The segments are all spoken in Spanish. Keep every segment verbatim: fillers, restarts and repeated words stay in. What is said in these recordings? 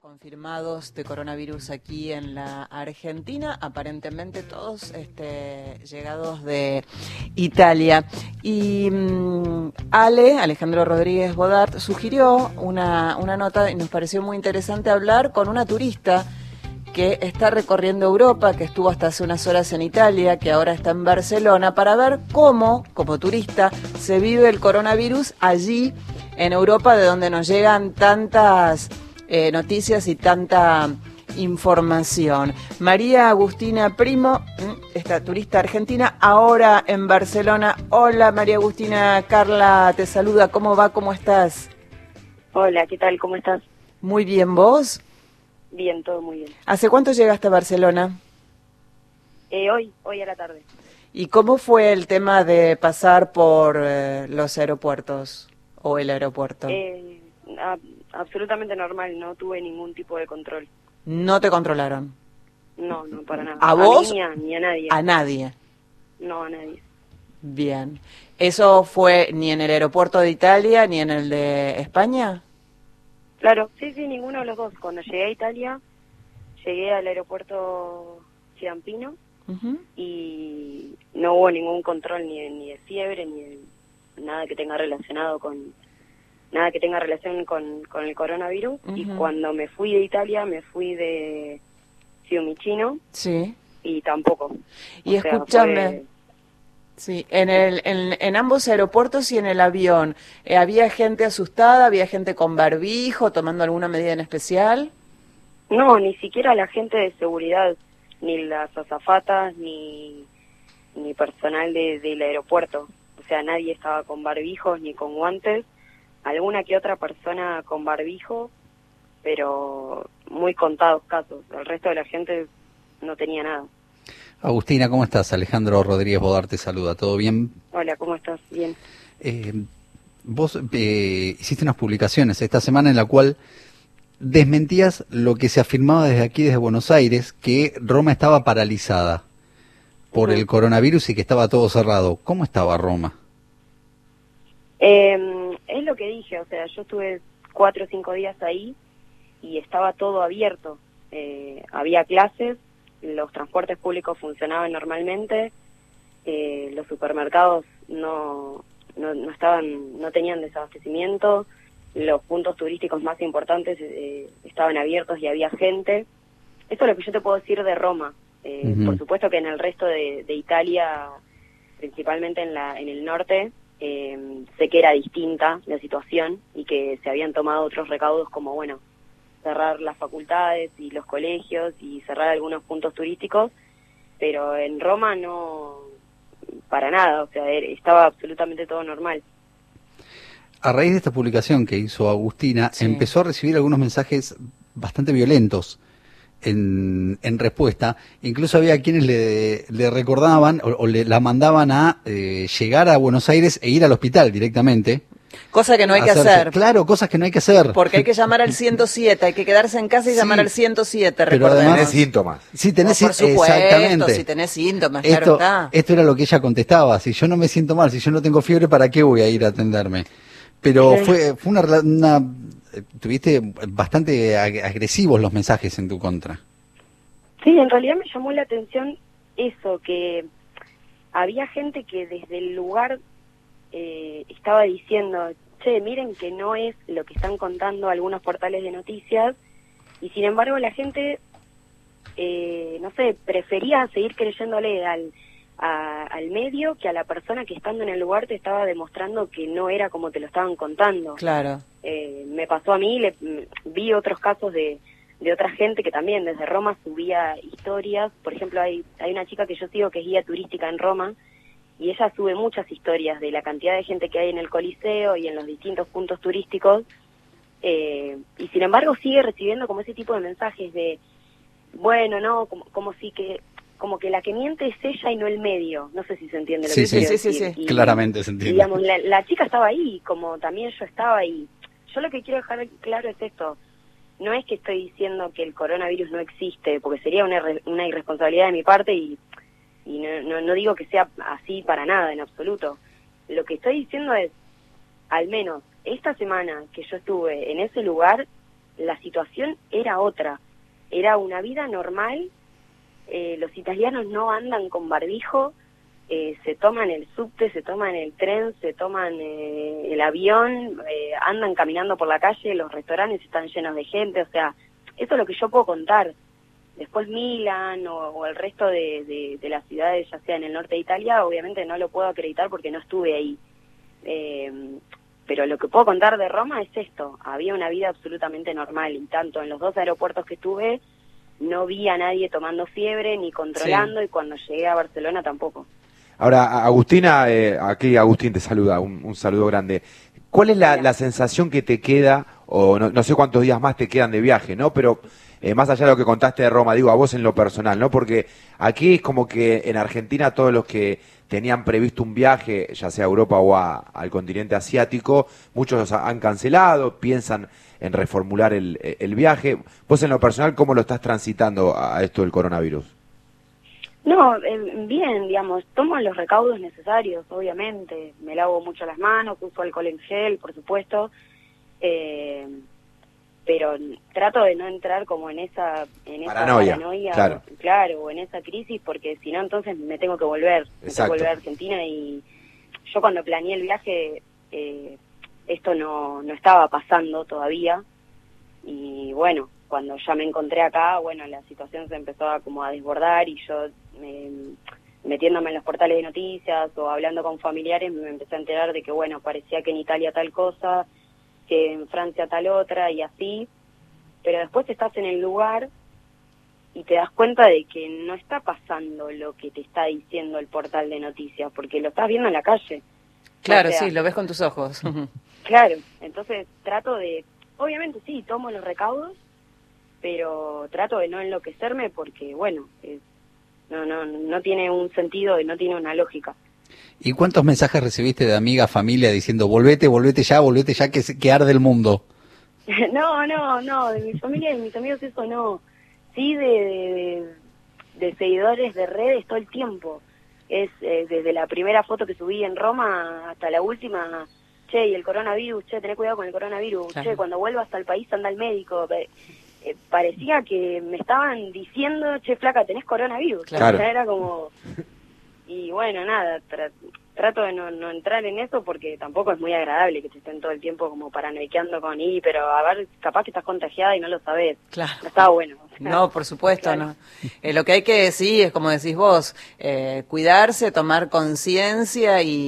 Confirmados de coronavirus aquí en la Argentina, aparentemente todos este, llegados de Italia. Y um, Ale, Alejandro Rodríguez Bodart, sugirió una, una nota y nos pareció muy interesante hablar con una turista que está recorriendo Europa, que estuvo hasta hace unas horas en Italia, que ahora está en Barcelona, para ver cómo, como turista, se vive el coronavirus allí en Europa, de donde nos llegan tantas Eh, noticias y tanta información. María Agustina Primo, esta turista argentina, ahora en Barcelona. Hola María Agustina, Carla te saluda, ¿cómo va? ¿Cómo estás? Hola, ¿qué tal? ¿Cómo estás? Muy bien, ¿vos? Bien, todo muy bien. ¿Hace cuánto llegaste a Barcelona? Eh, hoy, hoy a la tarde. ¿Y cómo fue el tema de pasar por eh, los aeropuertos o el aeropuerto? Eh, a, absolutamente normal, no tuve ningún tipo de control. ¿No te controlaron? No, no, para nada. ¿A vos? A mí ni a, ni a nadie. A nadie. No, a nadie. Bien. ¿Eso fue ni en el aeropuerto de Italia ni en el de España? Claro, sí, sí, ninguno de los dos. Cuando llegué a Italia, llegué al aeropuerto Ciampino uh-huh. y no hubo ningún control ni de, ni de fiebre, ni de nada que tenga relacionado con... nada que tenga relación con, con el coronavirus. Uh-huh. Y cuando me fui de Italia, me fui de Fiumicino. Sí. Y tampoco. Y o escúchame, sea, fue... sí, en, el, en, en ambos aeropuertos y en el avión, eh, ¿había gente asustada? ¿Había gente con barbijo, tomando alguna medida en especial? No, ni siquiera la gente de seguridad, ni las azafatas, ni, ni personal de, del aeropuerto. O sea, nadie estaba con barbijos ni con guantes. Alguna que otra persona con barbijo, pero muy contados casos. El resto de la gente no tenía nada. Agustina, ¿cómo estás? Alejandro Rodríguez Bodart te saluda. ¿Todo bien? Hola, ¿cómo estás? Bien. Eh, vos eh, hiciste unas publicaciones esta semana en la cual desmentías lo que se afirmaba desde aquí, desde Buenos Aires, que Roma estaba paralizada por uh-huh. el coronavirus y que estaba todo cerrado. ¿Cómo estaba Roma? Eh, es lo que dije, o sea, yo estuve cuatro o cinco días ahí y estaba todo abierto. Eh, había clases, los transportes públicos funcionaban normalmente, eh, los supermercados no, no, no estaban, no tenían desabastecimiento, los puntos turísticos más importantes eh, estaban abiertos y había gente. Eso es lo que yo te puedo decir de Roma. Eh, uh-huh. Por supuesto que en el resto de, de Italia, principalmente en la, en el norte, Eh, sé que era distinta la situación y que se habían tomado otros recaudos como, bueno, cerrar las facultades y los colegios y cerrar algunos puntos turísticos, pero en Roma no, para nada, o sea, estaba absolutamente todo normal. A raíz de esta publicación que hizo Agustina, sí. empezó a recibir algunos mensajes bastante violentos En, en respuesta. Incluso había quienes le, le recordaban o, o le la mandaban a eh, llegar a Buenos Aires e ir al hospital directamente. Cosa que no hay que hacerse, hacer. Claro, cosas que no hay que hacer. Porque hay que llamar al ciento siete, hay que quedarse en casa y sí, llamar al ciento siete, pero además tenés síntomas. Sí, tenés no, por supuesto, exactamente. si tenés síntomas, esto, claro está. Esto era lo que ella contestaba. Si yo no me siento mal, si yo no tengo fiebre, ¿para qué voy a ir a atenderme? Pero fue, fue una, una... Tuviste bastante agresivos los mensajes en tu contra. Sí, en realidad me llamó la atención eso, que había gente que desde el lugar eh, estaba diciendo, che, miren que no es lo que están contando algunos portales de noticias, y sin embargo la gente, eh, no sé, prefería seguir creyéndole al, a, al medio que a la persona que estando en el lugar te estaba demostrando que no era como te lo estaban contando. Claro. Eh, me pasó a mí, le, vi otros casos de... de otra gente que también desde Roma subía historias. Por ejemplo, hay hay una chica que yo sigo que es guía turística en Roma y ella sube muchas historias de la cantidad de gente que hay en el Coliseo y en los distintos puntos turísticos, eh, y sin embargo sigue recibiendo como ese tipo de mensajes de, bueno, no, como, como si que como que la que miente es ella y no el medio. No sé si se entiende lo sí, que sí, quiero sí, decir. Sí, sí, y, claramente se entiende. Digamos, la, la chica estaba ahí, como también yo estaba ahí. Yo lo que quiero dejar claro es esto. No es que estoy diciendo que el coronavirus no existe, porque sería una, una irresponsabilidad de mi parte y, y no, no, no digo que sea así para nada, en absoluto. Lo que estoy diciendo es, al menos esta semana que yo estuve en ese lugar, la situación era otra, era una vida normal, eh, los italianos no andan con barbijo, eh, se toman el subte, se toman el tren, se toman eh, el avión, eh, andan caminando por la calle, los restaurantes están llenos de gente, o sea, eso es lo que yo puedo contar. Después Milán o, o el resto de, de, de las ciudades, ya sea en el norte de Italia, obviamente no lo puedo acreditar porque no estuve ahí. Eh, pero lo que puedo contar de Roma es esto, había una vida absolutamente normal y tanto en los dos aeropuertos que estuve no vi a nadie tomando fiebre ni controlando, sí. Y cuando llegué a Barcelona tampoco. Ahora, Agustina, eh, aquí Agustín te saluda, un, un saludo grande. ¿Cuál es la, la sensación que te queda, o no, no sé cuántos días más te quedan de viaje, ¿no? Pero eh, más allá de lo que contaste de Roma, digo, a vos en lo personal, ¿no? Porque aquí es como que en Argentina todos los que tenían previsto un viaje, ya sea a Europa o a, al continente asiático, muchos han cancelado, piensan en reformular el, el viaje. Vos en lo personal, ¿cómo lo estás transitando a esto del coronavirus? No, eh, bien, digamos, tomo los recaudos necesarios, obviamente, me lavo mucho las manos, uso alcohol en gel, por supuesto, eh, pero trato de no entrar como en esa, en esa paranoia, paranoia, claro. claro, o en esa crisis, porque si no, entonces me tengo que volver, me tengo que volver a Argentina, y yo cuando planeé el viaje, eh, esto no, no estaba pasando todavía, y bueno, cuando ya me encontré acá, bueno, la situación se empezó a como a desbordar y yo eh, metiéndome en los portales de noticias o hablando con familiares me empecé a enterar de que, bueno, parecía que en Italia tal cosa, que en Francia tal otra y así, pero después estás en el lugar y te das cuenta de que no está pasando lo que te está diciendo el portal de noticias, porque lo estás viendo en la calle. Claro, o sea, sí, lo ves con tus ojos. Claro, entonces trato de, obviamente sí, tomo los recaudos, pero trato de no enloquecerme porque, bueno, es, no no no tiene un sentido y no tiene una lógica. ¿Y cuántos mensajes recibiste de amiga, familia, diciendo, volvete, volvete ya, volvete ya, que, que arde el mundo? No, no, no, de mi familia y de mis amigos eso no. Sí, de, de, de seguidores de redes todo el tiempo. Es eh, desde la primera foto que subí en Roma hasta la última, che, y el coronavirus, che, tené cuidado con el coronavirus, claro. Che, cuando vuelvas al país anda al médico. Eh, parecía que me estaban diciendo, che, flaca, tenés coronavirus. Claro. O sea, era como... Y bueno, nada, tra trato de no, no entrar en eso porque tampoco es muy agradable que te estén todo el tiempo como paranoiqueando con, y pero a ver, capaz que estás contagiada y no lo sabés. Claro. No estaba bueno. O sea, no, por supuesto, claro. No. Eh, lo que hay que decir es, como decís vos, eh, cuidarse, tomar conciencia y,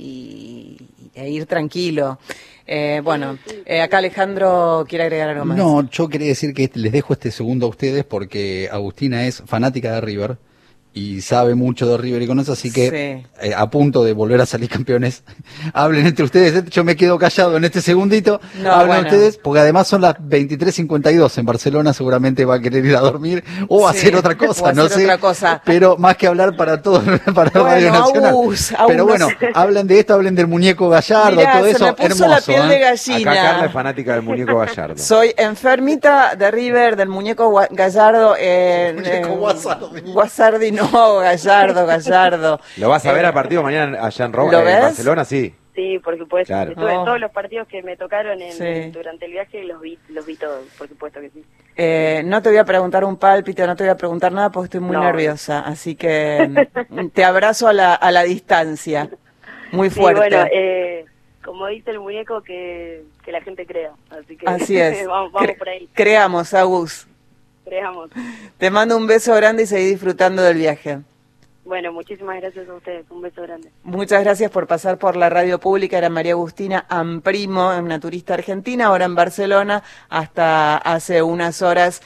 y, e ir tranquilo. Eh, bueno, eh, acá Alejandro quiere agregar algo más. No, yo quería decir que les dejo este segundo a ustedes porque Agustina es fanática de River y sabe mucho de River y conoce, así que sí. eh, a punto de volver a salir campeones, hablen entre ustedes. Yo me quedo callado en este segundito, no, hablen bueno. ustedes, porque además son las veintitrés cincuenta y dos en Barcelona, seguramente va a querer ir a dormir o a sí, hacer otra cosa, hacer no sé, otra cosa. Pero más que hablar para todo, para bueno, Radio Nacional. Aus, pero bueno, no sé. Hablen de esto, hablen del muñeco Gallardo, Mirá, todo se eso, me puso hermoso. La piel ¿eh? de gallina. Acá Carla es fanática del muñeco Gallardo. Soy enfermita de River, del muñeco Gallardo, eh, muñeco eh, Guasardi. Guasardi no, Gallardo, Gallardo. ¿Lo vas a ver eh, al partido mañana allá en Roma, ¿lo en ves? Barcelona? Sí. Sí, por supuesto. Claro. Estuve Oh. todos los partidos que me tocaron en, sí. durante el viaje los vi, los vi todos, por supuesto que sí. Eh, no te voy a preguntar un pálpito, no te voy a preguntar nada porque estoy muy no. nerviosa, así que te abrazo a la, a la distancia, muy fuerte. Sí, bueno, eh, como dice el muñeco, que, que la gente crea, así que así es. vamos, vamos Cre por ahí. Creamos, Agus. Creamos. Te mando un beso grande y seguí disfrutando del viaje. Bueno, muchísimas gracias a ustedes, un beso grande. Muchas gracias por pasar por la radio pública. Era María Agustina Amprimo, una turista argentina, ahora en Barcelona, hasta hace unas horas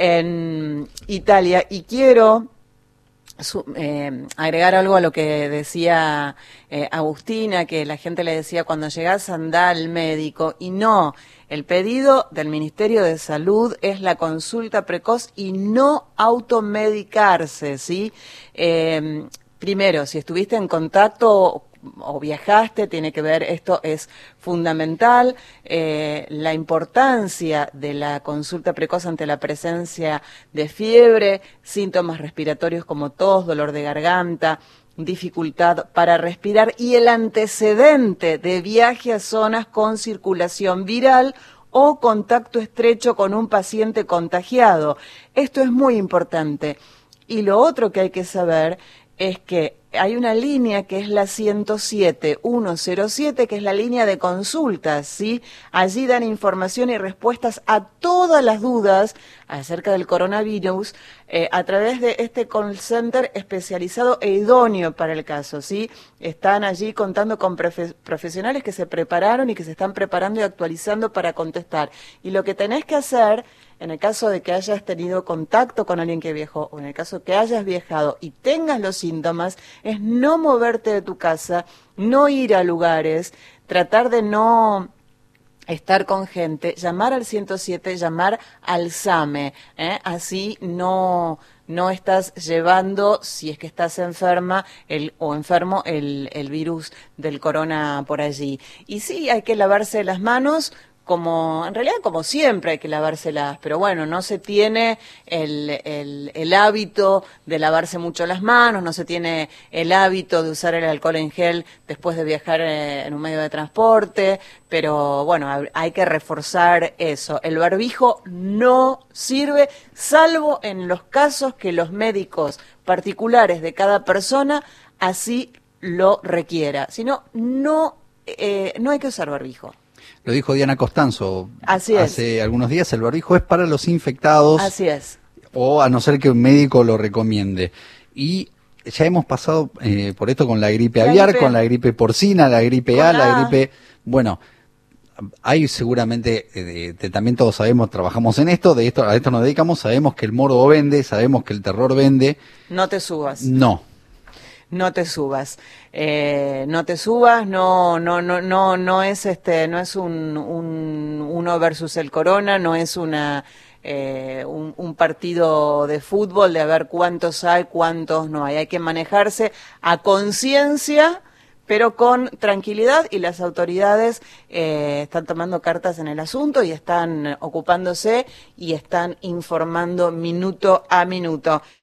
en Italia. Y quiero su, eh, agregar algo a lo que decía eh, Agustina, que la gente le decía, cuando llegás anda al médico, y no, el pedido del Ministerio de Salud es la consulta precoz y no automedicarse, ¿sí? Eh, primero, si estuviste en contacto o viajaste, tiene que ver, esto es fundamental, eh, la importancia de la consulta precoz ante la presencia de fiebre, síntomas respiratorios como tos, dolor de garganta, dificultad para respirar y el antecedente de viaje a zonas con circulación viral o contacto estrecho con un paciente contagiado. Esto es muy importante. Y lo otro que hay que saber es que hay una línea que es la ciento siete, ciento siete, que es la línea de consultas, ¿sí? Allí dan información y respuestas a todas las dudas acerca del coronavirus eh, a través de este call center especializado e idóneo para el caso, ¿sí? Están allí contando con profe- profesionales que se prepararon y que se están preparando y actualizando para contestar. Y lo que tenés que hacer, en el caso de que hayas tenido contacto con alguien que viajó, o en el caso que hayas viajado y tengas los síntomas, es no moverte de tu casa, no ir a lugares, tratar de no estar con gente, llamar al ciento siete, llamar al SAME, ¿eh? Así no, no estás llevando, si es que estás enferma el, o enfermo, el, el virus del corona por allí. Y sí, hay que lavarse las manos, como en realidad como siempre hay que lavárselas, pero bueno, no se tiene el, el, el hábito de lavarse mucho las manos, no se tiene el hábito de usar el alcohol en gel después de viajar en un medio de transporte, pero bueno, hay que reforzar eso. El barbijo no sirve, salvo en los casos que los médicos particulares de cada persona así lo requiera. Si no, no, eh, no hay que usar barbijo. Lo dijo Diana Costanzo Así hace es. algunos días, el barbijo es para los infectados. Así es. O a no ser que un médico lo recomiende. Y ya hemos pasado eh, por esto con la gripe La aviar, gripe. con la gripe porcina, la gripe Con A, la la A. gripe... Bueno, hay seguramente, eh, de- también todos sabemos, trabajamos en esto, de esto a esto nos dedicamos, sabemos que el morbo vende, sabemos que el terror vende. No te subas. No. No te subas, eh, no te subas, no, no, no, no, no es este, no es un, un uno versus el corona, no es una eh, un, un partido de fútbol de a ver cuántos hay, cuántos no hay. Hay que manejarse a conciencia, pero con tranquilidad, y las autoridades eh, están tomando cartas en el asunto y están ocupándose y están informando minuto a minuto.